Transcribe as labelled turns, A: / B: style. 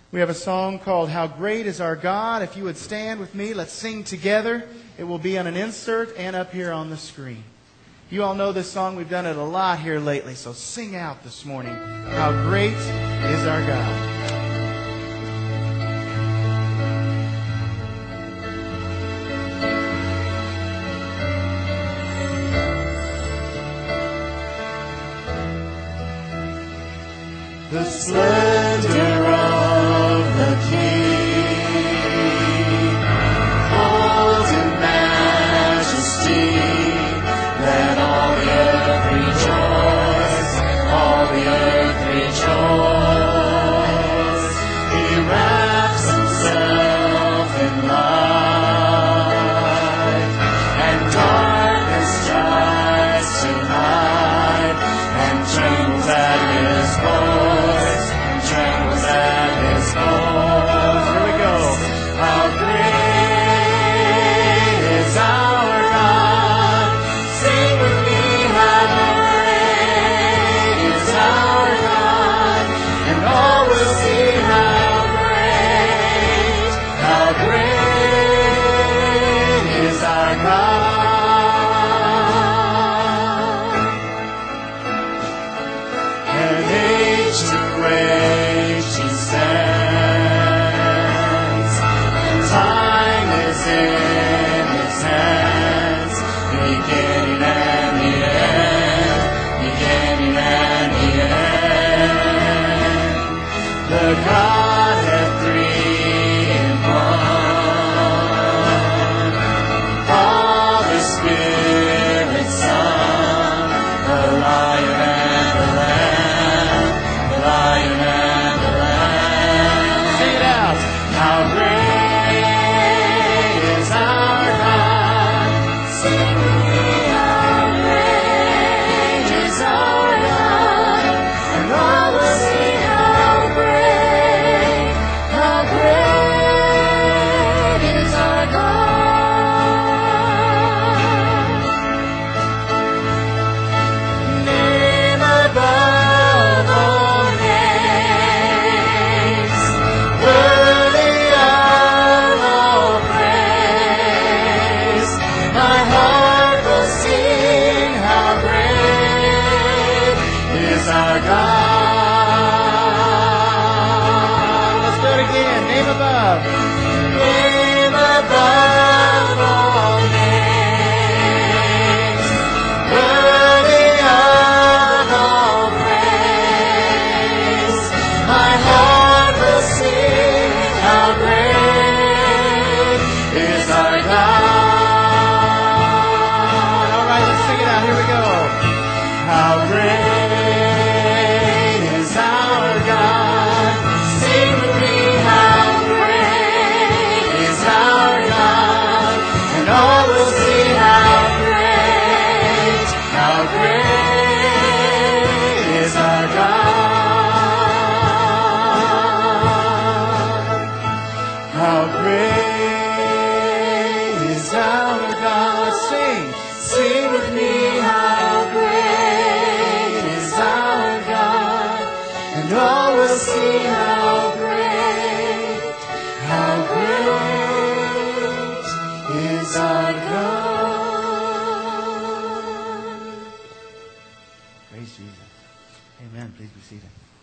A: We have a song called How Great Is Our God. If you would stand with me, let's sing together. It will be on an insert and up here on the screen. You all know this song. We've done it a lot here lately, so sing out this morning. How great is our God. The splendor of the King, holds in majesty. Let all the earth rejoice, all the earth rejoice. He wraps himself in light, and darkness tries to hide, and trembles at his voice. Trembles at his voice. Here we go. How great is our God? Sing with me, how great is our God? And all will see how great is our God. And age to age he stands, and time is in his hands, beginning and the end, beginning and the end. The Godhead three in one, Father, Spirit, Son, the Lion and the Lamb, the Lion and the Lamb. Sing it out. How great is our God? Sing with me, how great is our God? And all will see how great is our God. Name above all names, worthy of all praise. My heart will sing how great is our God. Let's do it again. Name above. Name above all names, worthy of all praise. My heart will sing how great is our God. All right, let's sing it out. Here we go. How great is our God? Sing with me, how great is our God? And all will see how great is our God. How great is our God? Sing with me, how great is our God? And all will see how great